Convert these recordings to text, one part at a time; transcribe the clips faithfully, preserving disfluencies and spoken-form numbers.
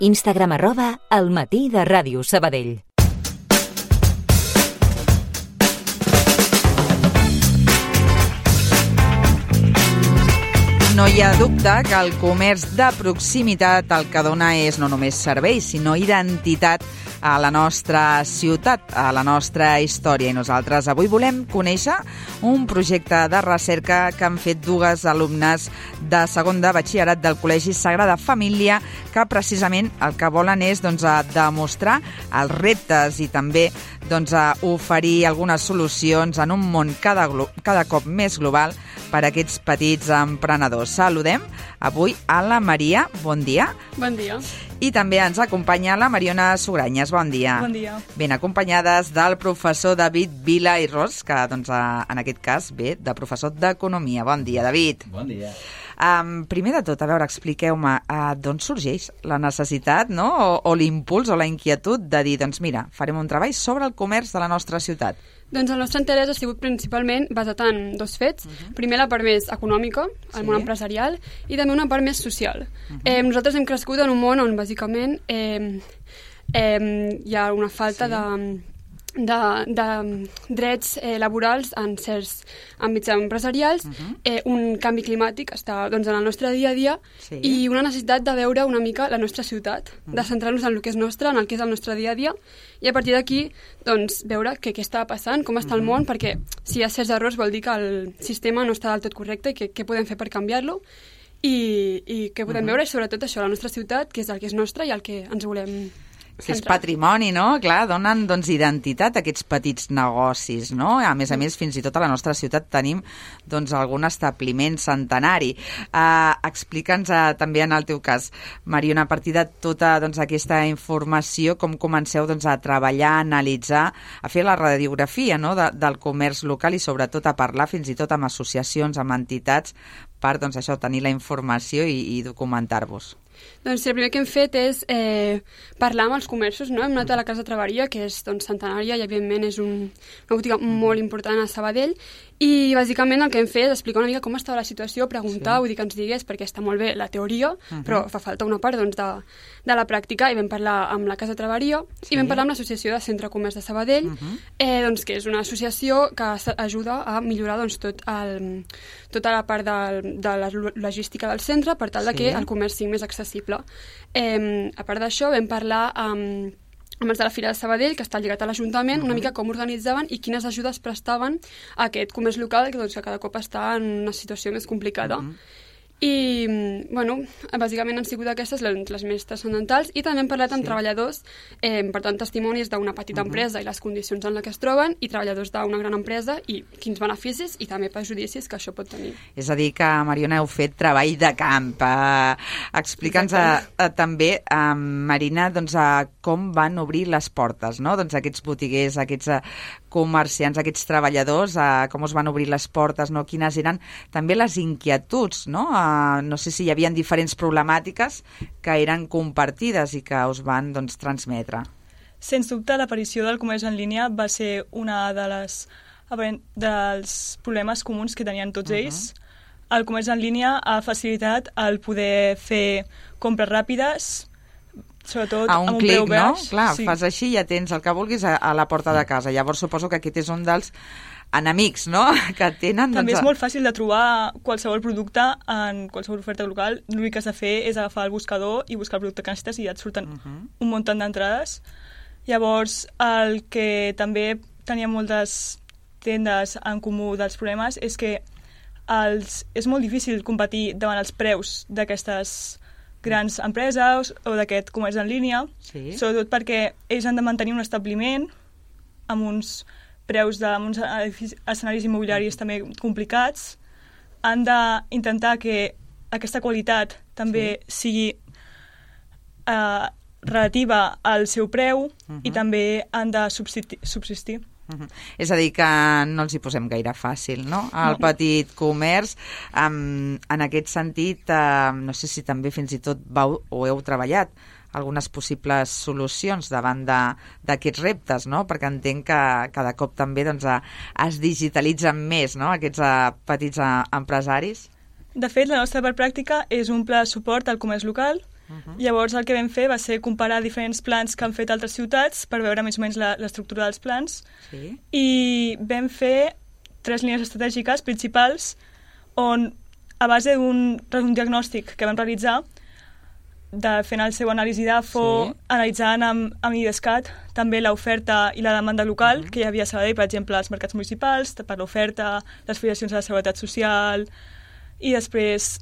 Instagram arroba El matí de Ràdio Sabadell. No hi ha dubte que el comerç de proximitat el que dona és no només serveis, sinó identitat a la nostra ciutat, a la nostra història. I nosaltres avui volem conèixer un projecte de recerca que han fet dues alumnes de segon de batxillerat del Col·legi Sagrada Família, que precisament el que volen és doncs, demostrar els reptes i també doncs, oferir algunes solucions en un món cada, cada cop més global per a aquests petits emprenedors. Saludem avui a la Maria. Bon dia. Bon dia. I també ens acompanya la Mariona Sugranyes. Bon dia. Bon dia. Ben acompanyades del professor David Vila i Ros, que doncs, en aquest cas ve de professor d'Economia. Bon dia, David. Bon dia. Um, primer de tot, a veure, expliqueu-me uh, d'on sorgeix la necessitat, no? o, o l'impuls o la inquietud de dir, doncs mira, farem un treball sobre el comerç de la nostra ciutat. Doncs el nostre interès ha sigut principalment basat en dos fets. Uh-huh. Primer, la part més econòmica, el sí. món empresarial, i també una part més social. Uh-huh. eh, nosaltres hem crescut en un món on, bàsicament, eh, eh, hi ha una falta sí. de... De, de drets eh, laborals en certs àmbits empresarials, uh-huh. eh, un canvi climàtic està doncs, en el nostre dia a dia sí. i una necessitat de veure una mica la nostra ciutat, uh-huh. de centrar-nos en el que és nostre, en el que és el nostre dia a dia, i a partir d'aquí doncs, veure què, què està passant, com està uh-huh. el món, perquè si hi ha certs errors vol dir que el sistema no està del tot correcte i què, què podem fer per canviar-lo, i, i què podem uh-huh. veure, i sobretot això, la nostra ciutat, que és el que és nostre i el que ens volem que és patrimoni, no? Clar, donen doncs, identitat a aquests petits negocis, no? A més a més, fins i tot a la nostra ciutat tenim doncs, algun establiment centenari. Uh, Explica'ns uh, també en el teu cas, Mariona, a partir de tota doncs, aquesta informació, com comenceu doncs, a treballar, a analitzar, a fer la radiografia no? de, del comerç local i sobretot a parlar fins i tot amb associacions, amb entitats, per doncs, això, tenir la informació i, i documentar-vos. Doncs el primer que hem fet és eh, parlar amb els comerços, no? Hem anat a la Casa Traveria, que és doncs, centenària i evidentment és un, una botiga molt important a Sabadell, i bàsicament el que hem fet és explicar una mica com estava la situació, preguntar, sí. vull dir que ens digués, perquè està molt bé la teoria, uh-huh. però fa falta una part doncs, de, de la pràctica, i vam parlar amb la Casa Traveria sí. i vam parlar amb l'Associació de Centre Comerç de Sabadell, uh-huh. eh, doncs, que és una associació que ajuda a millorar doncs, tot el, tota la part de, de la logística del centre per tal sí. de que el comerç sigui més accessible. Eh, a part d'això, vam parlar amb, amb els de la Fira de Sabadell, que està lligat a l'Ajuntament, uh-huh. una mica com organitzaven i quines ajudes prestaven a aquest comerç local, que, doncs, que cada cop està en una situació més complicada. Uh-huh. I, bueno, bàsicament han sigut aquestes les, les més transcendentals, i també hem parlat amb sí. treballadors, eh, per tant, testimonis d'una petita uh-huh. empresa i les condicions en les que es troben, i treballadors d'una gran empresa i quins beneficis i també perjudicis que això pot tenir. És a dir, que, Mariona, heu fet treball de camp. Eh, Explica'ns a, a, també, a Marina, doncs, a com van obrir les portes, no? Doncs aquests botiguers, aquests a, comerciants, aquests treballadors, a, com us van obrir les portes, no? Quines eren també les inquietuds, no? A, no sé si hi havia diferents problemàtiques que eren compartides i que us van doncs, transmetre. Sens dubte, l'aparició del comerç en línia va ser una de les, dels problemes comuns que tenien tots uh-huh. ells. El comerç en línia ha facilitat el poder fer compres ràpides, sobretot a un, amb un clic, preu baix. No? Clar, sí. fas així i ja tens el que vulguis a, a la porta de casa. Llavors suposo que aquest és un dels enemics, no?, que tenen... També doncs... és molt fàcil de trobar qualsevol producte en qualsevol oferta local. L'únic que has de fer és agafar el buscador i buscar el producte que necessites i ja et surten uh-huh. un munt d'entrades. Llavors, el que també tenia moltes tendes en comú dels problemes és que els, és molt difícil competir davant els preus d'aquestes grans empreses o d'aquest comerç en línia, sí. sobretot perquè ells han de mantenir un establiment amb uns preus de uns escenaris immobiliaris també complicats, han d'intentar que aquesta qualitat també sí. sigui eh, relativa al seu preu uh-huh. i també han de subsistir. subsistir. Uh-huh. És a dir, que no els hi posem gaire fàcil, no? El no. petit comerç, um, en aquest sentit, uh, no sé si també fins i tot vau o heu treballat algunes possibles solucions davant d'aquests reptes, no? Perquè entenc que cada cop també doncs, es digitalitzen més, no?, aquests uh, petits uh, empresaris. De fet, la nostra part pràctica és un pla de suport al comerç local Uh-huh. Llavors el que vam fer va ser comparar diferents plans que han fet altres ciutats per veure més o menys la, l'estructura dels plans. Sí. I vam fer tres línies estratègiques principals on, a base d'un, d'un diagnòstic que vam realitzar, de fent el seu anàlisi d'A F O, sí. analitzant amb, amb IDESCAT també l'oferta i la demanda local uh-huh. que hi havia a Sabadell, per exemple, als mercats municipals, per l'oferta, les filiacions de la seguretat social, i després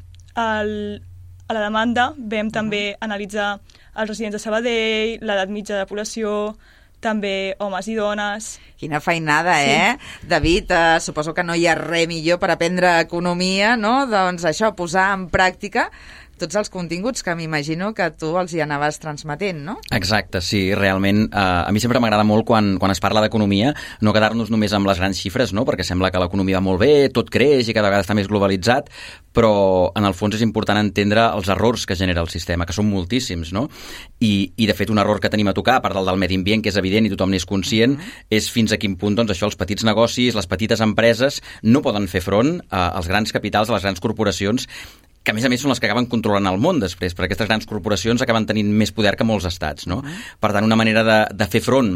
el, a la demanda vam uh-huh. també analitzar els residents de Sabadell, l'edat mitja de la població, també homes i dones. Quina feinada, sí. eh? David, eh, suposo que no hi ha res millor per aprendre economia, no? Doncs això, posar en pràctica tots els continguts que m'imagino que tu els hi anaves transmetent, no? Exacte, sí, realment. Eh, a mi sempre m'agrada molt quan, quan es parla d'economia no quedar-nos només amb les grans xifres, no? Perquè sembla que l'economia va molt bé, tot creix i cada vegada està més globalitzat, però en el fons és important entendre els errors que genera el sistema, que són moltíssims, no? I, i de fet un error que tenim a tocar, a part del del medi ambient, que és evident i tothom n'és conscient, mm-hmm. és fins a quin punt doncs, això, els petits negocis, les petites empreses no poden fer front eh, als grans capitals, a les grans corporacions, que a més a més són les que acaben controlant el món després, perquè aquestes grans corporacions acaben tenint més poder que molts estats, no? Uh-huh. Per tant, una manera de, de fer front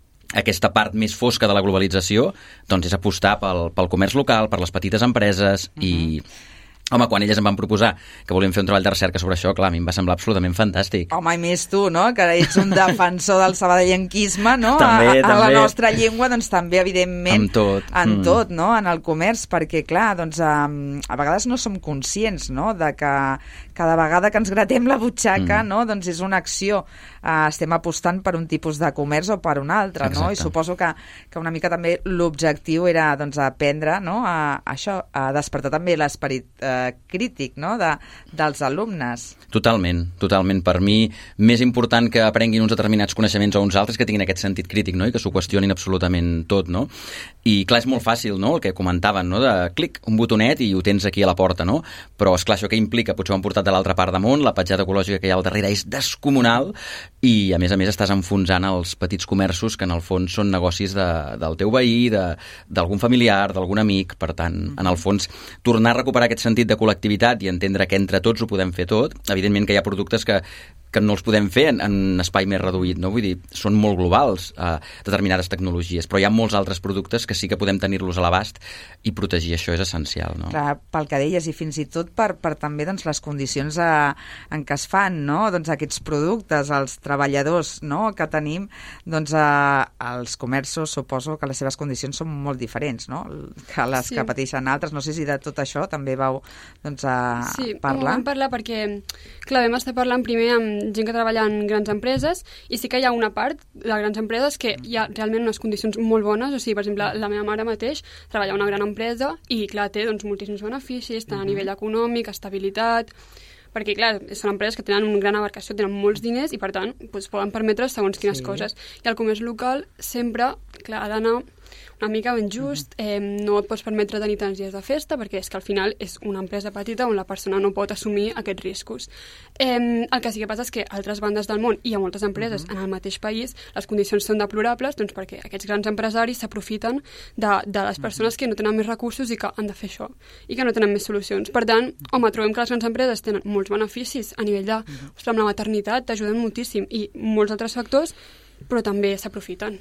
a aquesta part més fosca de la globalització doncs és apostar pel, pel comerç local, per les petites empreses uh-huh. i... Home, quan elles em van proposar que volíem fer un treball de recerca sobre això, clar, a mi em va semblar absolutament fantàstic. Home, i més tu, no?, que ets un defensor del sabadellenquisme, no?, també, a, a també. la nostra llengua, doncs també, evidentment, en tot, en mm. tot, no?, en el comerç, perquè, clar, doncs um, a vegades no som conscients, no?, de que cada vegada que ens gratem la butxaca, mm. no?, doncs és una acció. Uh, estem apostant per un tipus de comerç o per un altre, exacte. No?, i suposo que, que una mica també l'objectiu era, doncs, aprendre, no?, a, a això, a despertar també l'esperit uh, crític, no?, de, dels alumnes. Totalment, totalment. Per mi, més important que aprenguin uns determinats coneixements o uns altres que tinguin aquest sentit crític, no?, i que s'ho qüestionin absolutament tot, no? I clar, és molt fàcil, no?, el que comentaven, no?, de clic, un botonet i ho tens aquí a la porta, no? Però, esclar, això que implica? Potser ho han portat de l'altra part del món, la petjada ecològica que hi ha al darrere és descomunal i, a més a més, estàs enfonsant els petits comerços que, en el fons, són negocis de, del teu veí, d'algun familiar, d'algun amic. Per tant, en el fons, tornar a recuperar aquest sentit de col·lectivitat i entendre que entre tots ho podem fer tot. Evidentment que hi ha productes que, que no els podem fer en, en un espai més reduït, no? Vull dir, són molt globals eh, determinades tecnologies, però hi ha molts altres productes que sí que podem tenir-los a l'abast i protegir això és essencial, no? Clar, pel que deies, i fins i tot per, per també doncs, les condicions a, en què es fan, no?, doncs aquests productes, els treballadors, no?, que tenim, doncs a, als comerços suposo que les seves condicions són molt diferents, no?, que les sí. que pateixen altres. No sé si de tot això també vau doncs, a sí, parlar. Sí, vam parlar perquè, clar, vam estar parlant primer amb gent que treballa en grans empreses i sí que hi ha una part de grans empreses que hi ha realment unes condicions molt bones. O sigui, per exemple, la meva mare mateix treballa en una gran empresa i, clar, té doncs, moltíssims beneficis, tant a nivell econòmic, estabilitat, perquè, clar, són empreses que tenen una gran abarcació, tenen molts diners i, per tant, doncs, poden permetre segons quines sí. coses. I el comerç local sempre, clar, ha d'anar una mica ben just, eh, no et pots permetre tenir tants dies de festa perquè és que al final és una empresa petita on la persona no pot assumir aquests riscos. Eh, el que sí que passa és que a altres bandes del món i a moltes empreses uh-huh. en el mateix país les condicions són deplorables doncs perquè aquests grans empresaris s'aprofiten de, de les persones uh-huh. que no tenen més recursos i que han de fer això i que no tenen més solucions. Per tant, home, trobem que les grans empreses tenen molts beneficis a nivell de, uh-huh. ostres, amb la maternitat t'ajuden moltíssim i molts altres factors, però també s'aprofiten.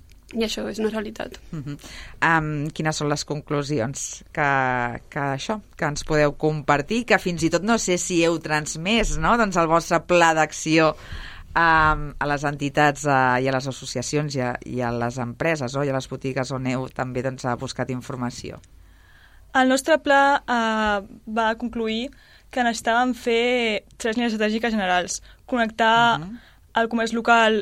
I això és una realitat. Uh-huh. Um, quines són les conclusions que, que això, que ens podeu compartir, que fins i tot no sé si heu transmès, no?, doncs el vostre pla d'acció um, a les entitats uh, i a les associacions i a, i a les empreses, oh, i a les botigues on heu també doncs, buscat informació. El nostre pla uh, va concluir que necessitàvem fer tres línies estratègiques generals. Connectar uh-huh. el comerç local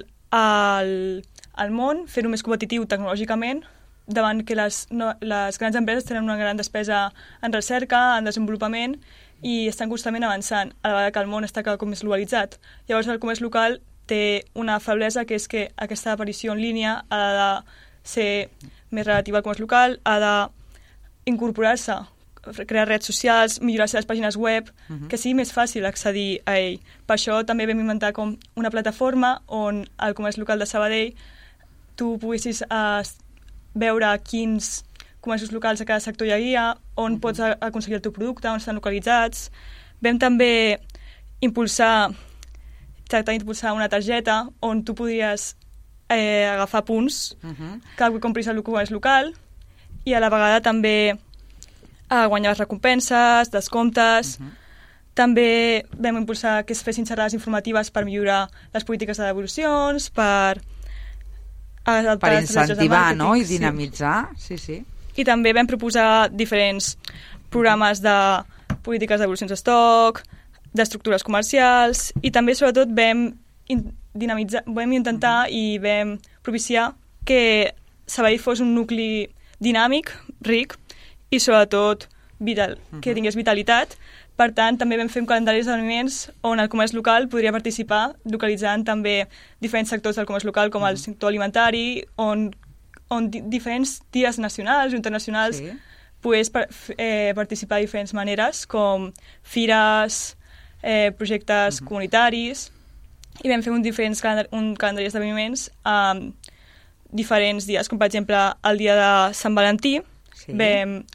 al al món, fer-ho més competitiu tecnològicament, davant que les, no, les grans empreses tenen una gran despesa en recerca, en desenvolupament, i estan constantment avançant, a la vegada que el món està cada cop més globalitzat. Llavors el comerç local té una feblesa, que és que aquesta aparició en línia ha de ser més relativa al comerç local, ha d'incorporar-se, crear redes socials, millorar les pàgines web, uh-huh. que sigui més fàcil accedir a ell. Per això també vam inventar com una plataforma on el comerç local de Sabadell tu poguessis uh, veure quins comerços locals a cada sector hi havia, on uh-huh. pots aconseguir el teu producte, on estan localitzats. Vam també impulsar tractant d'impulsar una targeta on tu podries eh, agafar punts Uh-huh. que compris al comerç local i a la vegada també eh, guanyar les recompenses, descomptes. Uh-huh. També vam impulsar que es fessin xerrades informatives per millorar les polítiques de devolucions, per... Per incentivar, de no?, i sí. dinamitzar. Sí, sí. I també vam proposar diferents programes de polítiques de devolucions d'estoc, d'estructures comercials, i també, sobretot, vam, in dinamitzar, vam intentar i vam propiciar que Sabadell fos un nucli dinàmic, ric, i, sobretot, vital, que tingués vitalitat. Per tant, també vam fer un calendari d'esdeveniments on el comerç local podria participar, localitzant també diferents sectors del comerç local, com el sector alimentari, on, on di diferents dies nacionals i internacionals Sí. pogués par eh, participar de diferents maneres, com fires, eh, projectes Uh-huh. comunitaris, i vam fer un, diferents calendari, un calendari d'esdeveniments amb diferents dies, com per exemple el dia de Sant Valentí. Sí. Vam,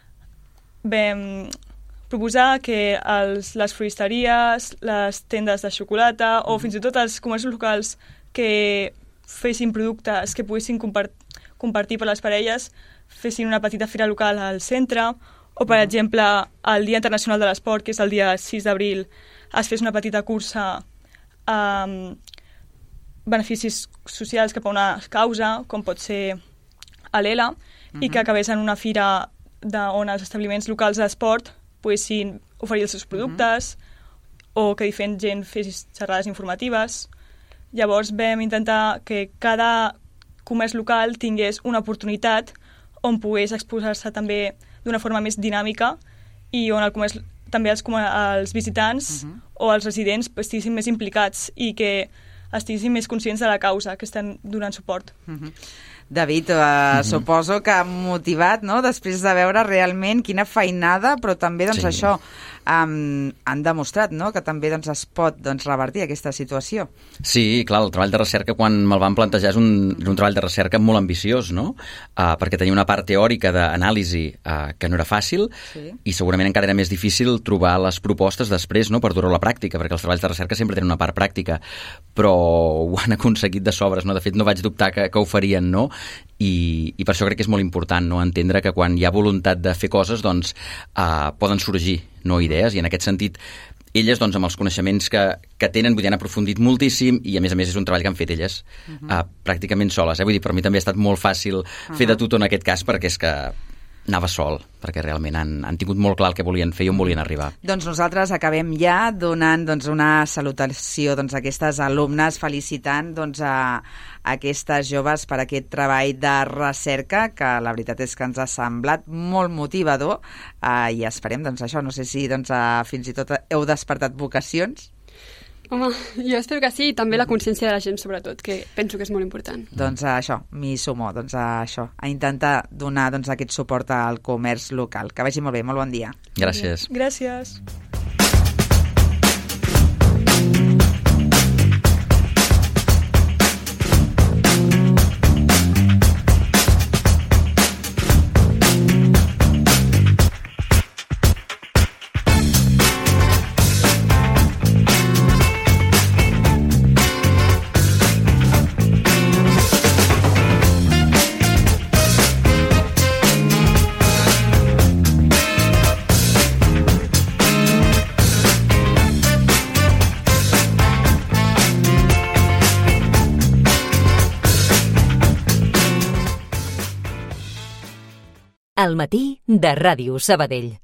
vam proposar que els, les floristeries, les tendes de xocolata o fins i tot els comerços locals que fessin productes que poguessin compart compartir per les parelles fessin una petita fira local al centre, o per exemple el Dia Internacional de l'Esport, que és el dia sis d'abril, es fes una petita cursa amb beneficis socials cap a una causa, com pot ser a l'Ela, i que acabés en una fira de, on els establiments locals d'esport poguessin oferir els seus productes, uh-huh. o que diferent gent fes xerrades informatives. Llavors vam intentar que cada comerç local tingués una oportunitat on pogués exposar-se també d'una forma més dinàmica i on el comerç, també els, els visitants uh-huh. o els residents estiguessin més implicats i que estiguessin més conscients de la causa que estan donant suport. Uh-huh. David, eh, uh-huh. suposo que motivat, no?, després de veure realment quina feinada, però també doncs, Sí. això um, han demostrat, no?, que també doncs, es pot doncs, revertir aquesta situació. Sí, clar, el treball de recerca, quan me'l van plantejar, és un, un treball de recerca molt ambiciós, no? Uh, perquè tenia una part teòrica d'anàlisi uh, que no era fàcil, Sí. i segurament encara era més difícil trobar les propostes després, no?, per dur-ho a la pràctica, perquè els treballs de recerca sempre tenen una part pràctica, però ho han aconseguit de sobres, no? De fet, no vaig dubtar que, que ho farien, no? I, i per això crec que és molt important, no?, entendre que quan hi ha voluntat de fer coses, doncs uh, poden sorgir, no?, idees, i en aquest sentit elles, doncs, amb els coneixements que, que tenen, vull dir, han aprofundit moltíssim, i a més a més és un treball que han fet elles uh-huh. uh, pràcticament soles, eh? Vull dir, per mi també ha estat molt fàcil uh-huh. fer de tutor en aquest cas, perquè és que anava sol, perquè realment han, han tingut molt clar el que volien fer i on volien arribar. Doncs nosaltres acabem ja donant doncs, una salutació doncs, a aquestes alumnes, felicitant doncs, a, a aquestes joves per aquest treball de recerca, que la veritat és que ens ha semblat molt motivador, eh, i esperem, doncs això, no sé si doncs, eh, fins i tot heu despertat vocacions. Home, jo espero que sí, i també la consciència de la gent, sobretot, que penso que és molt important. Doncs a això, m'hi sumo, doncs a això, a intentar donar doncs, aquest suport al comerç local. Que vagi molt bé, molt bon dia. Gràcies. Gràcies. Al matí de Ràdio Sabadell.